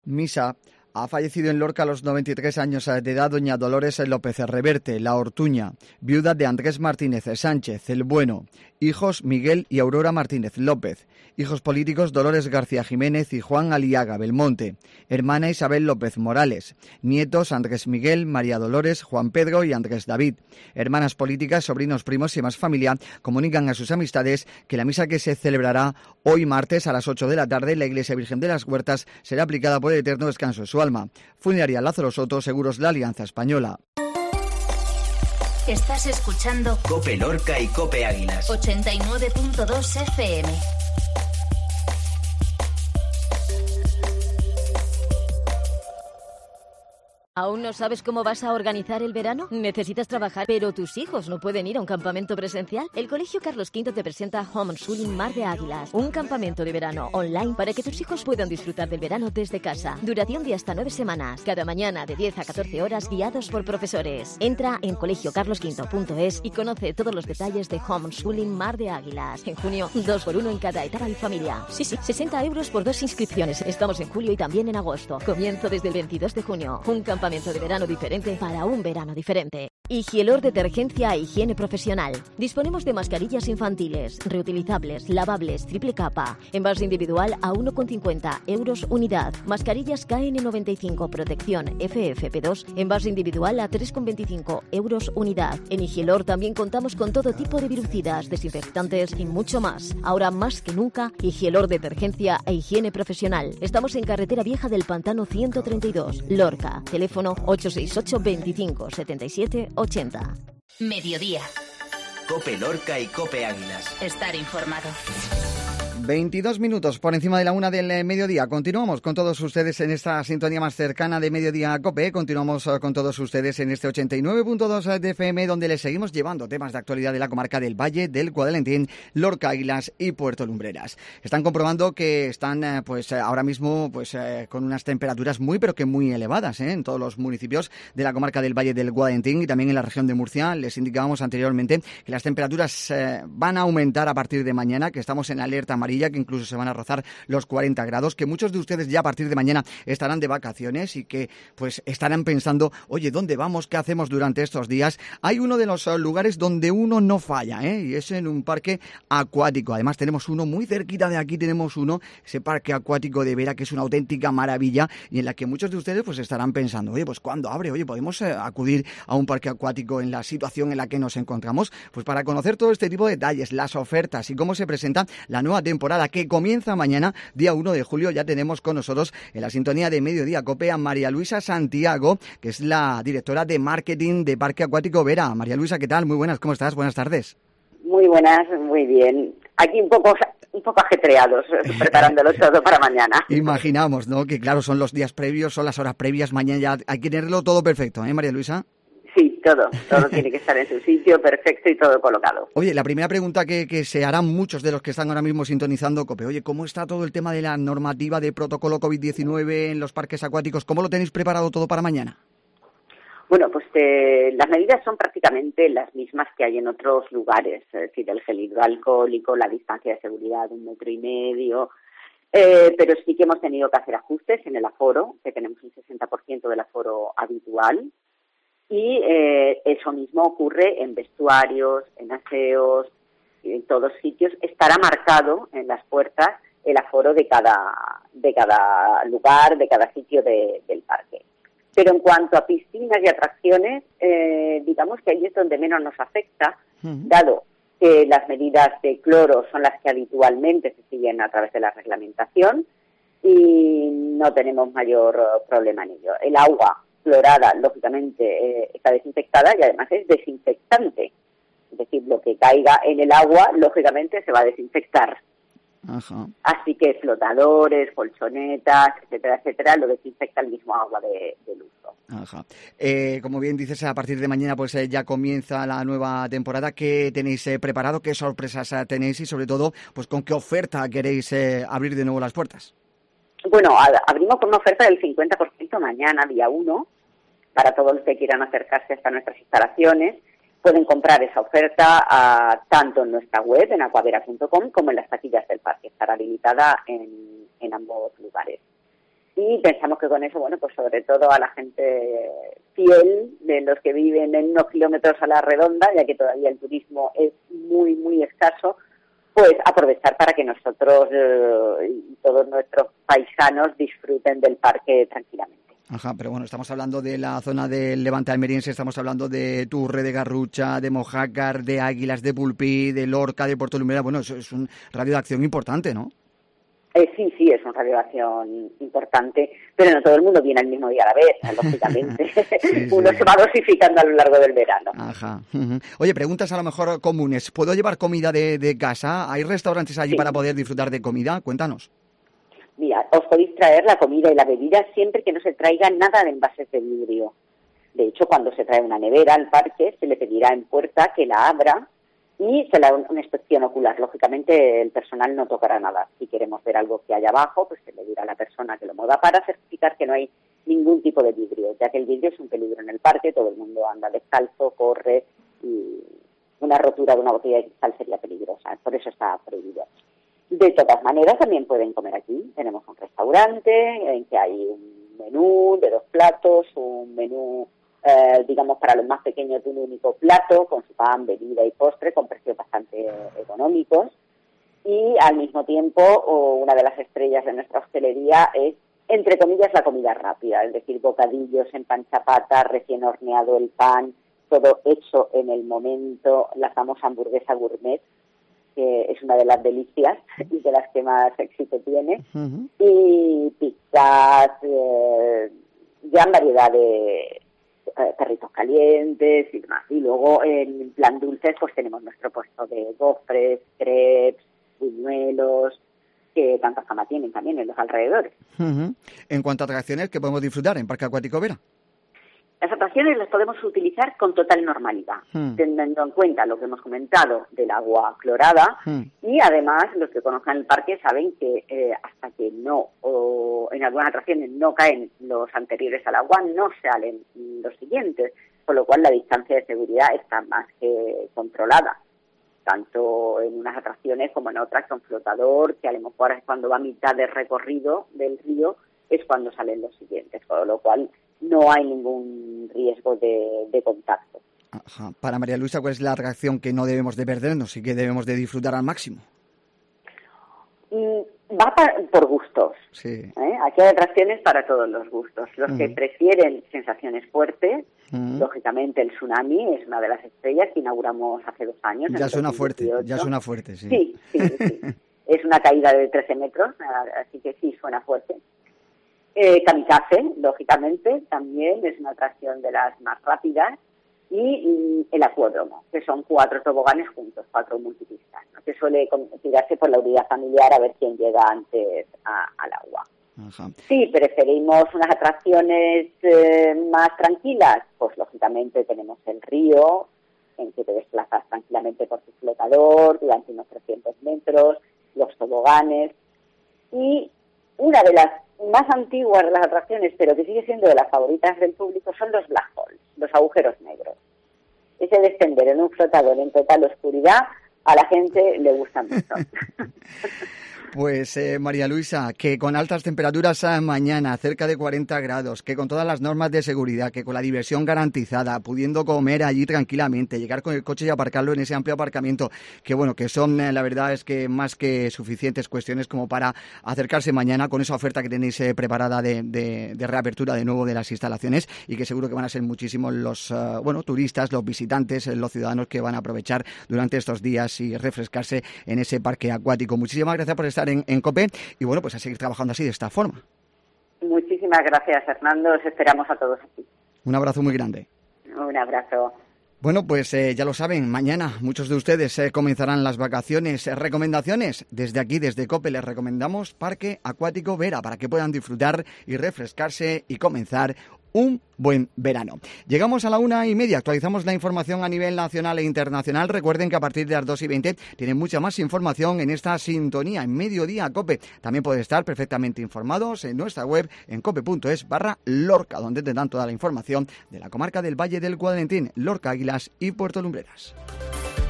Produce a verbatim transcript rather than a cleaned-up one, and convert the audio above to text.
Misa. Ha fallecido en Lorca a los noventa y tres años de edad doña Dolores López Reverte, la Ortuña, viuda de Andrés Martínez Sánchez, el Bueno. Hijos Miguel y Aurora Martínez López. Hijos políticos Dolores García Jiménez y Juan Aliaga Belmonte. Hermana Isabel López Morales. Nietos Andrés Miguel, María Dolores, Juan Pedro y Andrés David. Hermanas políticas, sobrinos, primos y más familia comunican a sus amistades que la misa que se celebrará hoy martes a las ocho de la tarde en la Iglesia Virgen de las Huertas será aplicada por el eterno descanso de su alma. Funeraria Lázaro Soto, Seguros La Alianza Española. Estás escuchando Cope Lorca y Cope Águilas. ochenta y nueve punto dos F M. ¿Aún no sabes cómo vas a organizar el verano? ¿Necesitas trabajar, pero tus hijos no pueden ir a un campamento presencial? El Colegio Carlos quinto te presenta Homeschooling Mar de Águilas, un campamento de verano online para que tus hijos puedan disfrutar del verano desde casa. Duración de hasta nueve semanas, cada mañana de diez a catorce horas, guiados por profesores. Entra en colegio carlos quinto punto es y conoce todos los detalles de Homeschooling Mar de Águilas. En junio, dos por uno en cada etapa y familia. Sí, sí, sesenta euros por dos inscripciones. Estamos en julio y también en agosto. Comienzo desde el veintidós de junio. Un campamento de verano diferente para un verano diferente. Higielor Detergencia e Higiene Profesional. Disponemos de mascarillas infantiles, reutilizables, lavables, triple capa. Envase individual a uno con cincuenta euros unidad. Mascarillas K N noventa y cinco Protección F F P dos. Envase individual a tres con veinticinco euros unidad. En Higielor también contamos con todo tipo de virucidas, desinfectantes y mucho más. Ahora más que nunca, Higielor Detergencia e Higiene Profesional. Estamos en Carretera Vieja del Pantano ciento treinta y dos, Lorca. Teléfono ocho seis ocho, veinticinco, setenta y siete, ochenta. Mediodía. Cope Lorca y Cope Águilas. Estar informado. veintidós minutos por encima de la una del mediodía. Continuamos con todos ustedes en esta sintonía más cercana de Mediodía Cope. Continuamos con todos ustedes en este ochenta y nueve punto dos de F M, donde les seguimos llevando temas de actualidad de la comarca del Valle del Guadalentín, Lorca, Águilas y Puerto Lumbreras. Están comprobando que están pues ahora mismo pues con unas temperaturas muy pero que muy elevadas ¿eh? en todos los municipios de la comarca del Valle del Guadalentín y también en la región de Murcia. Les indicábamos anteriormente que las temperaturas eh, van a aumentar a partir de mañana, que estamos en alerta amarilla, que incluso se van a rozar los cuarenta grados, que muchos de ustedes ya a partir de mañana estarán de vacaciones y que pues estarán pensando, oye, ¿dónde vamos? ¿Qué hacemos durante estos días? Hay uno de los lugares donde uno no falla, ¿eh? Y es en un parque acuático. Además tenemos uno muy cerquita de aquí, tenemos uno, ese parque acuático de Vera, que es una auténtica maravilla y en la que muchos de ustedes pues estarán pensando, oye, pues ¿cuándo abre? Oye, ¿podemos eh, acudir a un parque acuático en la situación en la que nos encontramos? Pues para conocer todo este tipo de detalles, las ofertas y cómo se presenta la nueva temporada temporada que comienza mañana, día uno de julio, ya tenemos con nosotros en la sintonía de Mediodía Cope a María Luisa Santiago, que es la directora de marketing de Parque Acuático Vera. María Luisa, ¿qué tal? Muy buenas, ¿cómo estás? Buenas tardes. Muy buenas, muy bien. Aquí un poco un poco ajetreados, preparándolo todo para mañana. Imaginamos, ¿no? Que claro, son los días previos, son las horas previas, mañana ya hay que tenerlo todo perfecto, ¿eh, María Luisa? Sí, todo, todo tiene que estar en su sitio, perfecto y todo colocado. Oye, la primera pregunta que, que se harán muchos de los que están ahora mismo sintonizando Cope, oye, ¿cómo está todo el tema de la normativa de protocolo COVID diecinueve en los parques acuáticos? ¿Cómo lo tenéis preparado todo para mañana? Bueno, pues eh, las medidas son prácticamente las mismas que hay en otros lugares, es decir, el gel hidroalcohólico, la distancia de seguridad de un metro y medio, eh, pero sí que hemos tenido que hacer ajustes en el aforo, que tenemos un sesenta por ciento del aforo habitual. Y eh, eso mismo ocurre en vestuarios, en aseos, en todos sitios. Estará marcado en las puertas el aforo de cada de cada lugar, de cada sitio de, del parque. Pero en cuanto a piscinas y atracciones, eh, digamos que ahí es donde menos nos afecta, uh-huh. dado que las medidas de cloro son las que habitualmente se siguen a través de la reglamentación y no tenemos mayor uh, problema en ello. El agua clorada, lógicamente, eh, está desinfectada y además es desinfectante. Es decir, lo que caiga en el agua, lógicamente, se va a desinfectar. Ajá. Así que flotadores, colchonetas, etcétera, etcétera, lo desinfecta el mismo agua de, del uso. Ajá. Eh, como bien dices, a partir de mañana pues eh, ya comienza la nueva temporada. ¿Qué tenéis eh, preparado? ¿Qué sorpresas eh, tenéis? Y sobre todo, pues ¿con qué oferta queréis eh, abrir de nuevo las puertas? Bueno, abrimos con una oferta del cincuenta por ciento mañana, día uno, para todos los que quieran acercarse hasta nuestras instalaciones. Pueden comprar esa oferta uh, tanto en nuestra web, en aquavera punto com, como en las taquillas del parque. Estará habilitada en, en ambos lugares. y pensamos que con eso, bueno, pues sobre todo a la gente fiel, de los que viven en unos kilómetros a la redonda, ya que todavía el turismo es muy, muy escaso, pues aprovechar para que nosotros eh, y todos nuestros paisanos disfruten del parque tranquilamente. Ajá, pero bueno, estamos hablando de la zona del Levante almeriense, estamos hablando de Turre, de Garrucha, de Mojácar, de Águilas, de Pulpí, de Lorca, de Puerto Lumbrera. Bueno, eso es un radio de acción importante, ¿no? Eh, sí, sí, es un radio de acción importante, pero no todo el mundo viene al mismo día a la vez, lógicamente. sí, Uno sí. se va dosificando a lo largo del verano. Ajá. Uh-huh. Oye, preguntas a lo mejor comunes. ¿Puedo llevar comida de, de casa? ¿Hay restaurantes allí sí. para poder disfrutar de comida? Cuéntanos. Mira, os podéis traer la comida y la bebida siempre que no se traiga nada de envases de vidrio. De hecho, cuando se trae una nevera al parque, se le pedirá en puerta que la abra y se le hará una inspección ocular. Lógicamente, el personal no tocará nada. Si queremos ver algo que hay abajo, pues se le dirá a la persona que lo mueva para certificar que no hay ningún tipo de vidrio, ya que el vidrio es un peligro en el parque, todo el mundo anda descalzo, corre, y una rotura de una botella de cristal sería peligrosa, por eso está prohibido. De todas maneras, también pueden comer aquí. Tenemos un restaurante en que hay un menú de dos platos, un menú, eh, digamos, para los más pequeños de un único plato, con su pan, bebida y postre, con precios bastante económicos. Y al mismo tiempo, una de las estrellas de nuestra hostelería es, entre comillas, la comida rápida, es decir, bocadillos en pan chapata, recién horneado el pan, todo hecho en el momento, la famosa hamburguesa gourmet, que es una de las delicias y de las que más éxito tiene, uh-huh. y pizzas, eh, gran variedad de eh, perritos calientes y demás. Y luego en plan dulces pues tenemos nuestro puesto de gofres, crepes, buñuelos, que tanta fama tienen también en los alrededores. Uh-huh. En cuanto a atracciones, ¿qué podemos disfrutar en Parque Acuático Vera? Las atracciones las podemos utilizar con total normalidad, hmm. teniendo en cuenta lo que hemos comentado del agua clorada, hmm. y además los que conozcan el parque saben que eh, hasta que no, o en algunas atracciones no caen los anteriores al agua, no salen los siguientes, con lo cual la distancia de seguridad está más que controlada, tanto en unas atracciones como en otras, con flotador, que a lo mejor es cuando va a mitad del recorrido del río, es cuando salen los siguientes, con lo cual no hay ningún riesgo de, de contacto. Ajá. Para María Luisa, ¿cuál es la atracción que no debemos de perdernos y que debemos de disfrutar al máximo? Mm, va para, por gustos. Sí. ¿eh? Aquí hay atracciones para todos los gustos. Los uh-huh. que prefieren sensaciones fuertes, uh-huh. lógicamente el tsunami es una de las estrellas que inauguramos hace dos años. Ya suena fuerte, ya suena fuerte, sí. Sí, sí, sí. Es una caída de trece metros, así que sí, suena fuerte. Eh, Kamikaze, lógicamente, también es una atracción de las más rápidas, y, y el acuódromo, que son cuatro toboganes juntos, cuatro multipistas, ¿no? Que suele tirarse por la unidad familiar a ver quién llega antes a, al agua. Ajá. Si preferimos unas atracciones eh, más tranquilas, pues lógicamente tenemos el río, en que te desplazas tranquilamente por tu flotador durante unos trescientos metros, los toboganes, y una de las más antiguas de las atracciones, pero que sigue siendo de las favoritas del público, son los black holes, los agujeros negros. Ese descender en un flotador en total oscuridad, a la gente le gusta mucho. Pues eh, María Luisa, que con altas temperaturas mañana, cerca de cuarenta grados, que con todas las normas de seguridad, que con la diversión garantizada, pudiendo comer allí tranquilamente, llegar con el coche y aparcarlo en ese amplio aparcamiento, que bueno, que son eh, la verdad es que más que suficientes cuestiones como para acercarse mañana con esa oferta que tenéis eh, preparada de, de, de reapertura de nuevo de las instalaciones, y que seguro que van a ser muchísimos los uh, bueno turistas, los visitantes, los ciudadanos que van a aprovechar durante estos días y refrescarse en ese parque acuático. Muchísimas gracias por estar En, en COPE, y bueno, pues a seguir trabajando así de esta forma. Muchísimas gracias, Fernando, os esperamos a todos aquí. Un abrazo muy grande. Un abrazo. Bueno, pues eh, ya lo saben, mañana muchos de ustedes eh, comenzarán las vacaciones. Eh, recomendaciones, desde aquí, desde COPE, les recomendamos Parque Acuático Vera, para que puedan disfrutar y refrescarse y comenzar un buen verano. Llegamos a la una y media, actualizamos la información a nivel nacional e internacional. Recuerden que a partir de las dos y veinte tienen mucha más información en esta sintonía, en Mediodía COPE. También pueden estar perfectamente informados en nuestra web, en cope.es barra Lorca, donde tendrán toda la información de la comarca del Valle del Guadalentín, Lorca, Águilas y Puerto Lumbreras.